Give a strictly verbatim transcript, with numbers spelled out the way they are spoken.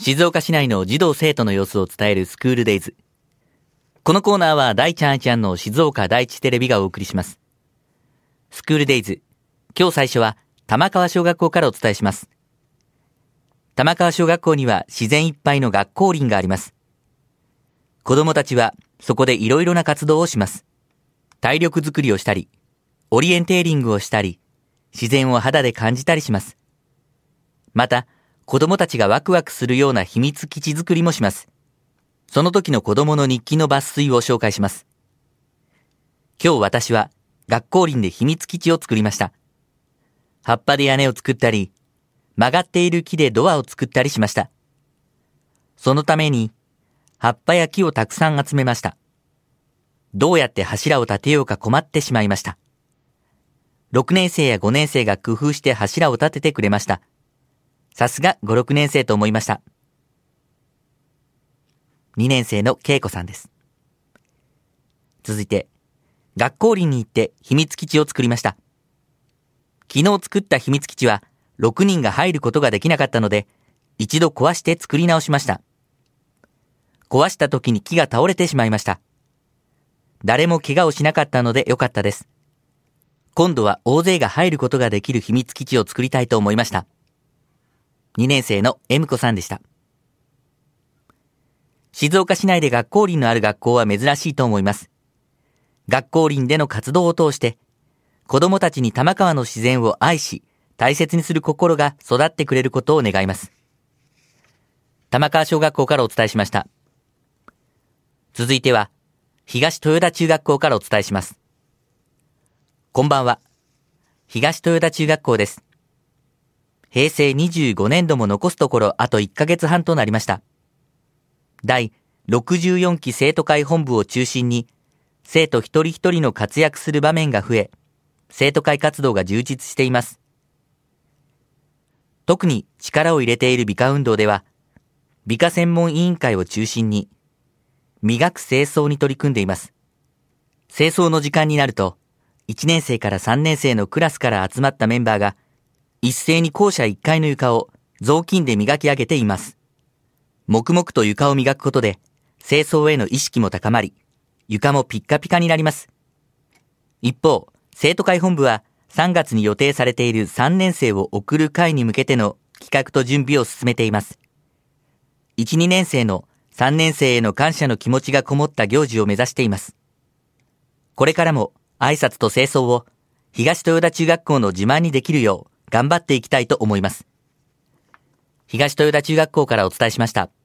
静岡市内の児童生徒の様子を伝えるスクールデイズ。このコーナーは大ちゃんあいちゃんの静岡第一テレビがお送りします。スクールデイズ。今日最初は玉川小学校からお伝えします。玉川小学校には自然いっぱいの学校林があります。子どもたちはそこでいろいろな活動をします。体力づくりをしたり、オリエンテーリングをしたり、自然を肌で感じたりします。また、子どもたちがワクワクするような秘密基地づくりもします。その時の子どもの日記の抜粋を紹介します。今日私は学校林で秘密基地を作りました。葉っぱで屋根を作ったり、曲がっている木でドアを作ったりしました。そのために葉っぱや木をたくさん集めました。どうやって柱を立てようか困ってしまいました。ろくねん生やごねん生が工夫して柱を立ててくれました。さすがご、ろくねん生と思いました。にねん生のけいこさんです。続いて、学校林に行って秘密基地を作りました。昨日作った秘密基地はろくにんが入ることができなかったので、一度壊して作り直しました。壊した時に木が倒れてしまいました。誰も怪我をしなかったのでよかったです。今度は大勢が入ることができる秘密基地を作りたいと思いました。にねん生の M 子さんでした。静岡市内で学校林のある学校は珍しいと思います。学校林での活動を通して、子どもたちに玉川の自然を愛し、大切にする心が育ってくれることを願います。玉川小学校からお伝えしました。続いては、東豊田中学校からお伝えします。こんばんは。東豊田中学校です。へいせいにじゅうごねんども残すところあといっかげつはんとなりました。第ろくじゅうよんき生徒会本部を中心に、生徒一人一人の活躍する場面が増え、生徒会活動が充実しています。特に力を入れている美化運動では、美化専門委員会を中心に、磨く清掃に取り組んでいます。清掃の時間になると、いちねん生からさんねん生のクラスから集まったメンバーが、一斉に校舎いっかいの床を雑巾で磨き上げています。黙々と床を磨くことで、清掃への意識も高まり、床もピッカピカになります。一方、生徒会本部はさんがつに予定されているさんねん生を送る会に向けての企画と準備を進めています。いち、にねん生のさんねん生への感謝の気持ちがこもった行事を目指しています。これからも挨拶と清掃を東豊田中学校の自慢にできるよう頑張っていきたいと思います。東豊田中学校からお伝えしました。